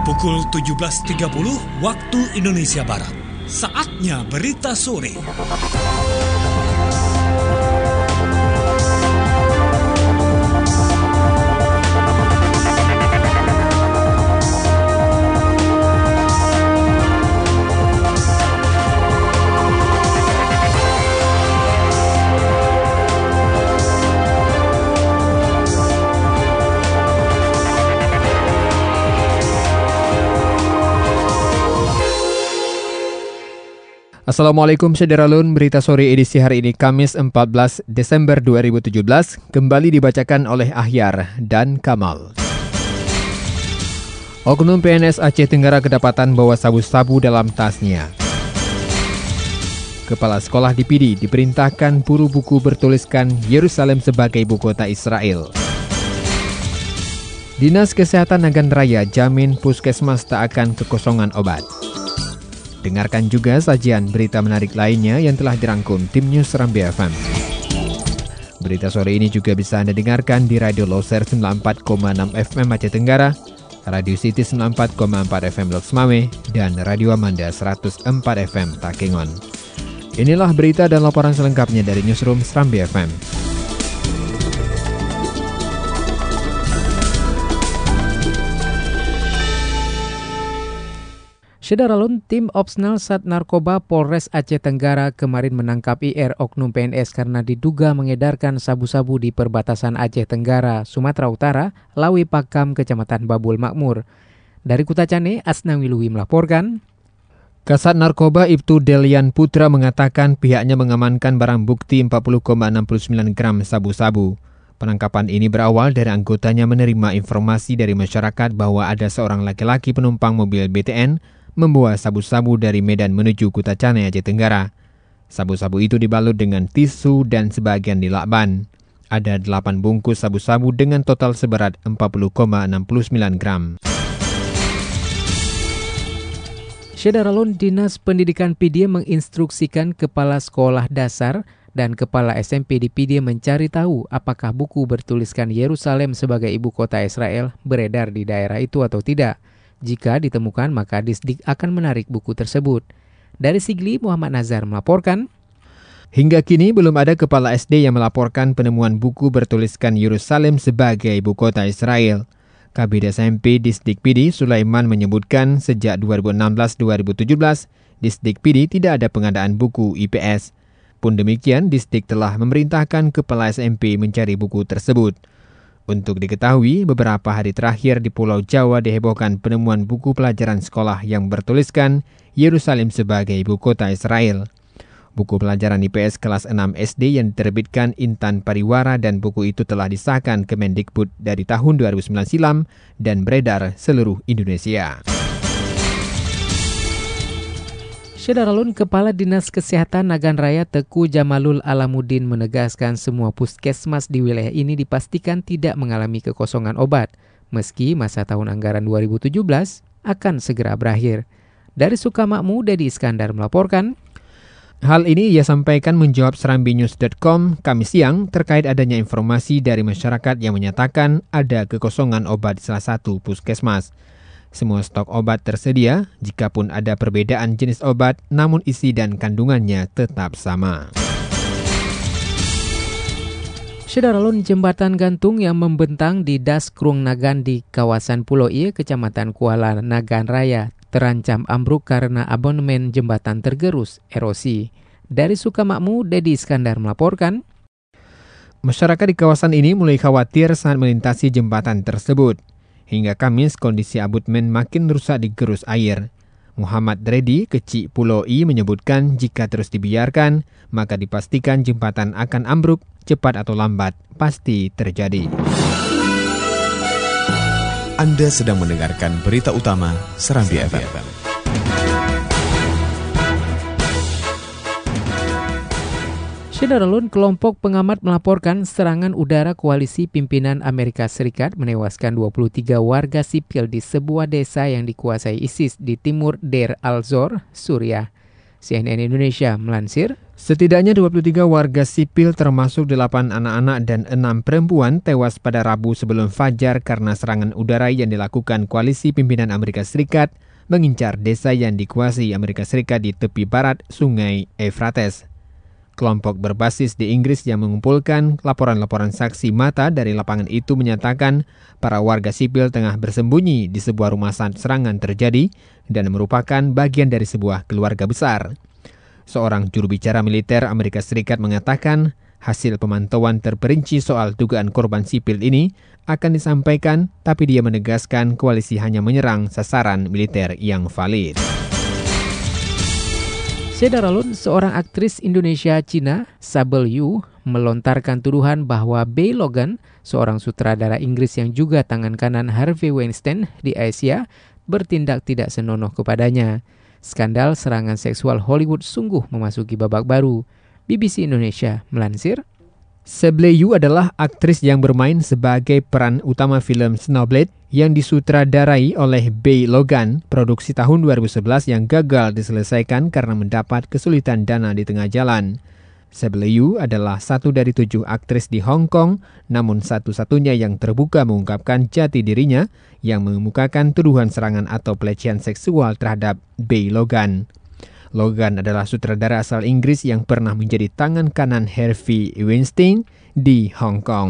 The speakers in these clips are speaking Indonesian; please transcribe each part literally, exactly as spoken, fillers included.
Pukul tujuh belas tiga puluh waktu Indonesia Barat. Saatnya berita sore. Assalamualaikum Syederalun, berita sore edisi hari ini Kamis empat belas Desember dua ribu tujuh belas kembali dibacakan oleh Ahyar dan Kamal. Oknum P N S Aceh Tenggara kedapatan bawa sabu-sabu dalam tasnya. Kepala sekolah di P D diperintahkan buru buku bertuliskan Yerusalem sebagai ibu kota Israel. Dinas Kesehatan Nagan Raya jamin puskesmas tak akan kekosongan obat. Dengarkan juga sajian berita menarik lainnya yang telah dirangkum tim News Serambi F M. Berita sore ini juga bisa Anda dengarkan di Radio Loser sembilan puluh empat koma enam F M Aceh Tenggara, Radio City sembilan puluh empat koma empat F M Loks Mame, dan Radio Amanda seratus empat F M Takengon. Inilah berita dan laporan selengkapnya dari Newsroom Serambi F M. Syederalun, tim Opsnal Sat Narkoba Polres Aceh Tenggara kemarin menangkap I R oknum P N S karena diduga mengedarkan sabu-sabu di perbatasan Aceh Tenggara, Sumatera Utara, Lawi Pakam, Kecamatan Babul Makmur. Dari Kutacane, Asnawi Lui melaporkan. Kasat Narkoba Ibtu Delian Putra mengatakan pihaknya mengamankan barang bukti empat puluh koma enam sembilan gram sabu-sabu. Penangkapan ini berawal dari anggotanya menerima informasi dari masyarakat bahwa ada seorang laki-laki penumpang mobil B T N membawa sabu-sabu dari Medan menuju Kutacane, Aceh Tenggara. Sabu-sabu itu dibalut dengan tisu dan sebagian dilakban. Ada delapan bungkus sabu-sabu dengan total seberat empat puluh koma enam sembilan gram. Syederalun, Dinas Pendidikan P D menginstruksikan Kepala Sekolah Dasar dan Kepala S M P di P D mencari tahu apakah buku bertuliskan Yerusalem sebagai ibu kota Israel beredar di daerah itu atau tidak. Jika ditemukan, maka Disdik akan menarik buku tersebut. Dari Sigli, Muhammad Nazar melaporkan. Hingga kini belum ada kepala S D yang melaporkan penemuan buku bertuliskan Yerusalem sebagai ibu kota Israel. Kabid S M P Disdik P D Sulaiman menyebutkan sejak dua ribu enam belas dua ribu tujuh belas, Disdik P D tidak ada pengadaan buku I P S. Pun demikian, Disdik telah memerintahkan kepala S M P mencari buku tersebut. Untuk diketahui, beberapa hari terakhir di Pulau Jawa dihebohkan penemuan buku pelajaran sekolah yang bertuliskan Yerusalem sebagai ibu kota Israel. Buku pelajaran I P S kelas enam S D yang diterbitkan Intan Pariwara dan buku itu telah disahkan Kemendikbud dari tahun dua ribu sembilan silam dan beredar seluruh Indonesia. Syederalun, Kepala Dinas Kesehatan Nagan Raya Teku Jamalul Alamuddin menegaskan semua puskesmas di wilayah ini dipastikan tidak mengalami kekosongan obat, meski masa tahun anggaran dua ribu tujuh belas akan segera berakhir. Dari Sukamakmu, Dedi Iskandar melaporkan. Hal ini ia sampaikan menjawab serambi news dot com Kamis siang terkait adanya informasi dari masyarakat yang menyatakan ada kekosongan obat di salah satu puskesmas. Semua stok obat tersedia, jikapun ada perbedaan jenis obat, namun isi dan kandungannya tetap sama. Syederalun, jembatan gantung yang membentang di Das Krung Nagan di kawasan Pulau Ie, Kecamatan Kuala Nagan Raya, terancam ambruk karena abonemen jembatan tergerus, erosi. Dari Sukamakmu, Dedi Iskandar melaporkan. Masyarakat di kawasan ini mulai khawatir saat melintasi jembatan tersebut. Hingga Kamis, kondisi abutmen makin rusak digerus air. Muhammad Dredi, Kecik Pulau I, menyebutkan jika terus dibiarkan, maka dipastikan jembatan akan ambruk, cepat atau lambat, pasti terjadi. Anda sedang mendengarkan berita utama Serambi F M. Syederalun, kelompok pengamat melaporkan serangan udara koalisi pimpinan Amerika Serikat menewaskan dua puluh tiga warga sipil di sebuah desa yang dikuasai ISIS di timur Deir al-Zor, Suriah. C N N Indonesia melansir. Setidaknya dua puluh tiga warga sipil termasuk delapan anak-anak dan enam perempuan tewas pada Rabu sebelum fajar karena serangan udara yang dilakukan koalisi pimpinan Amerika Serikat mengincar desa yang dikuasai Amerika Serikat di tepi barat Sungai Efrates. Kelompok berbasis di Inggris yang mengumpulkan laporan-laporan saksi mata dari lapangan itu menyatakan para warga sipil tengah bersembunyi di sebuah rumah saat serangan terjadi dan merupakan bagian dari sebuah keluarga besar. Seorang juru bicara militer Amerika Serikat mengatakan hasil pemantauan terperinci soal dugaan korban sipil ini akan disampaikan, tapi dia menegaskan koalisi hanya menyerang sasaran militer yang valid. Saudara-lun, seorang aktris Indonesia Cina, Sable Yu, melontarkan tuduhan bahwa Bey Logan, seorang sutradara Inggris yang juga tangan kanan Harvey Weinstein di Asia, bertindak tidak senonoh kepadanya. Skandal serangan seksual Hollywood sungguh memasuki babak baru. B B C Indonesia melansir, Sable Yu adalah aktris yang bermain sebagai peran utama film Snowblade yang disutradarai oleh Bey Logan, produksi tahun dua ribu sebelas yang gagal diselesaikan karena mendapat kesulitan dana di tengah jalan. Sable Yu adalah satu dari tujuh aktris di Hong Kong, namun satu-satunya yang terbuka mengungkapkan jati dirinya yang mengemukakan tuduhan serangan atau pelecehan seksual terhadap Bey Logan. Logan adalah sutradara asal Inggris yang pernah menjadi tangan kanan Harvey Weinstein di Hong Kong.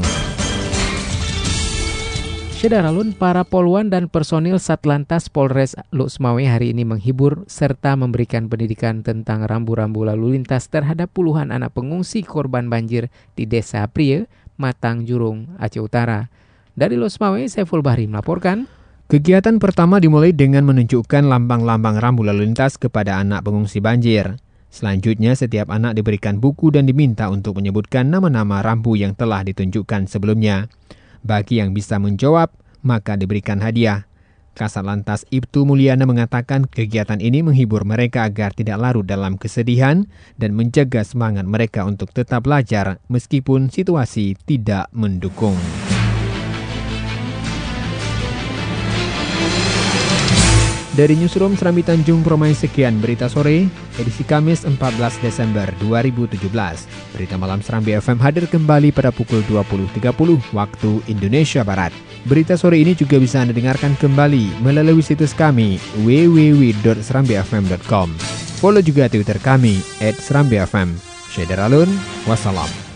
Saudara-lun, para poluan dan personil Satlantas Polres Lok Sumawe hari ini menghibur serta memberikan pendidikan tentang rambu-rambu lalu lintas terhadap puluhan anak pengungsi korban banjir di Desa Prie, Matang Jurung, Aceh Utara. Dari Lok Sumawe, Saiful Bahri melaporkan. Kegiatan pertama dimulai dengan menunjukkan lambang-lambang rambu lalu lintas kepada anak pengungsi banjir. Selanjutnya, setiap anak diberikan buku dan diminta untuk menyebutkan nama-nama rambu yang telah ditunjukkan sebelumnya. Bagi yang bisa menjawab, maka diberikan hadiah. Kasat Lantas Ibtu Mulyana mengatakan kegiatan ini menghibur mereka agar tidak larut dalam kesedihan dan menjaga semangat mereka untuk tetap belajar meskipun situasi tidak mendukung. Dari Newsroom Serambi Tanjung Permai, sekian Berita Sore, edisi Kamis empat belas Desember dua ribu tujuh belas. Berita Malam Serambi F M hadir kembali pada pukul dua puluh tiga puluh waktu Indonesia Barat. Berita sore ini juga bisa Anda dengarkan kembali melalui situs kami w w w dot serambi f m dot com. Follow juga Twitter kami at serambi f m. Syederalun, wassalam.